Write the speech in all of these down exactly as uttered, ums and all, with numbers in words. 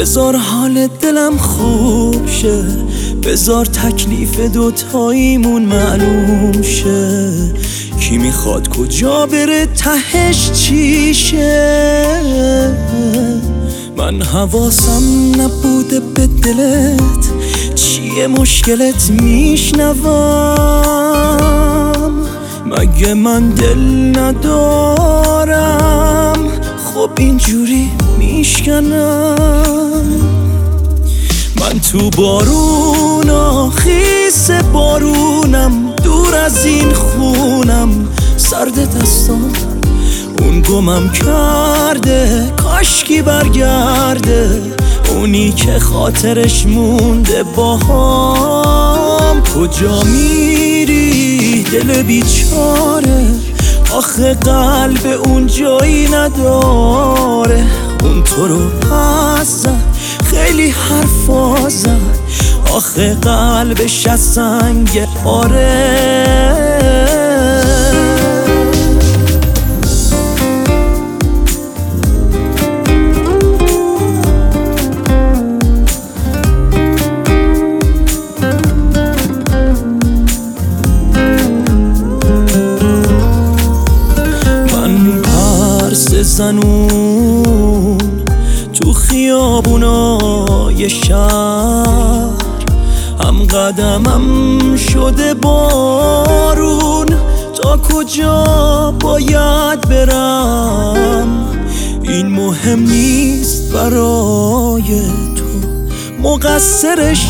بذار حال دلم خوب شه، بذار تکلیف دوتاییمون معلوم شه. کی میخواد کجا بره تهش چی شه؟ من حواسم نبوده به دلت، چیه مشکلت میشنوم؟ مگه من دل ندارم؟ خب اینجوری میشکنم. من تو بارون خیس بارونم، دور از این خونم، سرد دستان اون گمم کرده، کاشکی برگرده اونی که خاطرش مونده باهام. کجا میری دل بیچاره؟ آخه قلب اون جایی نداره. اون تو رو پس زد، خیلی حرفا زد، آخه قلبش از سنگ. آره زنون تو خیابونای شهر، هم قدمم شده بارون. تا کجا باید برم؟ این مهم نیست برای تو، مقصرش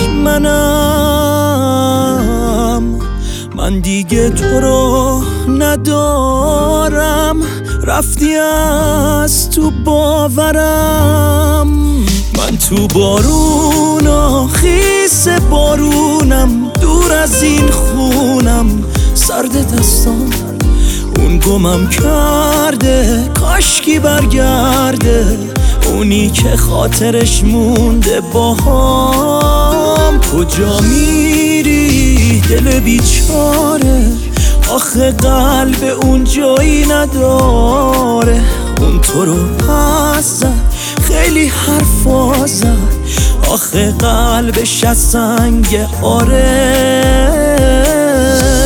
منم. من دیگه تو رو ندارم، رفتی از تو باورم. من تو بارون خیس بارونم، دور از این خونم، سرد دستان اون گمم کرده، کاشکی برگرده اونی که خاطرش مونده باهام. کجا میری دل بیچاره؟ آخه قلب اون جایی نداره. اون تو رو پس زد، خیلی حرفا زد، آخه قلبش از سنگ. آره